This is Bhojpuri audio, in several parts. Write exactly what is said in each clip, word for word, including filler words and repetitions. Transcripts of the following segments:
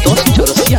संतोष चौरसिया।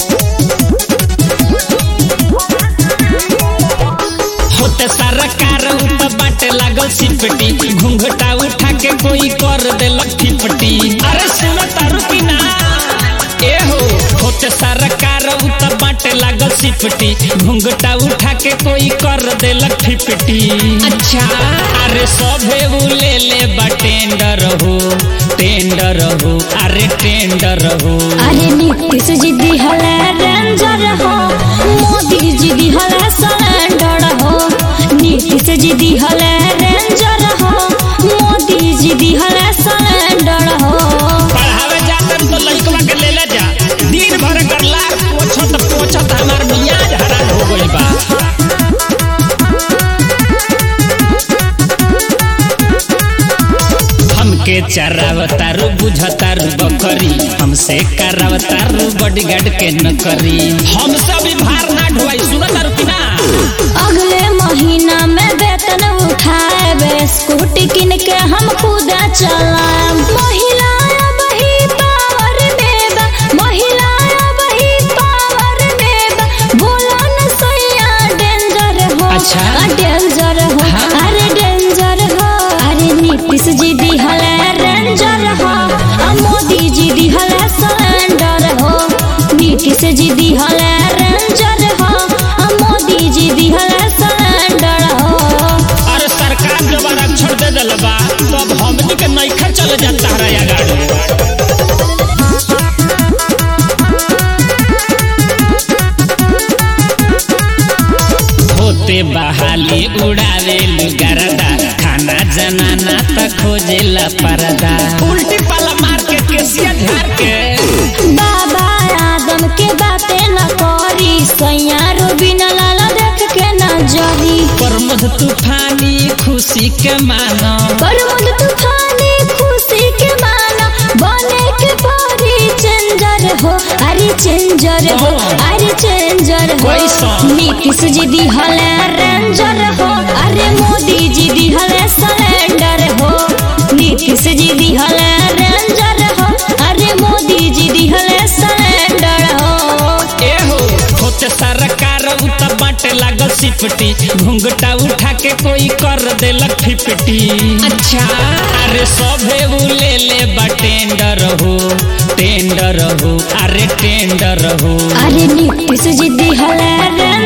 होते सारा कार ऊपर बाटे लागल सिपटी, घूंघटा उठा के कोई कर देलक ठिपटी। अरे सुनो तारू की ना ए हो, होते सारा कार ऊपर बाटे लागल सिपटी, घूंघटा उठा के कोई कर देलक ठिपटी। अच्छा अरे सभे उ ले ले बा टेंडर हो, टेंडर हो, अरे टेंडर हो। अरे नीतीश जी दिहले रेंजर हो, मोदी जी दिहले सिलेंडर हो। नीतीश जी दिहले रेंजर हो, मोदी जी दिहले सिलेंडर हो। पढ़ावे जातन तो लइकवा के ले ले जा, दिन भर करला पोछत पोछत हमार मियाज हरान हो गइल बा। हमके चरावतारू बुझतारू बकरी, हमसे करावतारू बॉडीगार्ड के नौकरी। हमसे भी भार ना ढोई, सुनो तारू की ना। अगले महीना में वेतन उठाए, स्कूटी किन के हम खुद चलाए। महिला वही पावर में बा, महिला वही पावर में बा। बोला न सैया डेंजर हो, अच्छा डेंजर हो, हाँ। अरे डेंजर हो। अरे नीतीश जी दिहले रेंजर हो, मोदी जी दिहले सिलेंडर हो। नीतीश जी दिहले रेंजर हो, मोदी जी दिहले सिलेंडर हो। अरे सरकार जब आरक्षण दे दिल बा, तब हमनी के नइखे चले जाता रहा गाड़ी। होते बहाली उड़ावे लुगारदा, खाना जनाना त खोजेला परदा। उल्टी पाला मार के केसिया झाड़ के बाबा आदम के बातें न करी, सैया रूबीन लाला देख के न जरी। प्रमोद तूफानी खुशी के मानो, प्रमोद तूफानी खुशी के मानो। बने के परी चेंजर हो, अरे चेंजर हो, अरे चेंजर हो। कैसन? नीतीश जी दिहले रेंजर हो, अरे मोदी जी दिहले सिलेंडर हो। नीतीश जी दिहले रेंजर हो, अरे मोदी जी दिहले सिलेंडर हो। ए हो होते सारा कार उतर बाटे लागल सिपटी, घूंघटा उठा के कोई कर देलक ठिपटी। अच्छा अरे सभे उ ले ले बा टेंडर हो, टेंडर हो, अरे टेंडर हो। अरे नीतीश जी दिहले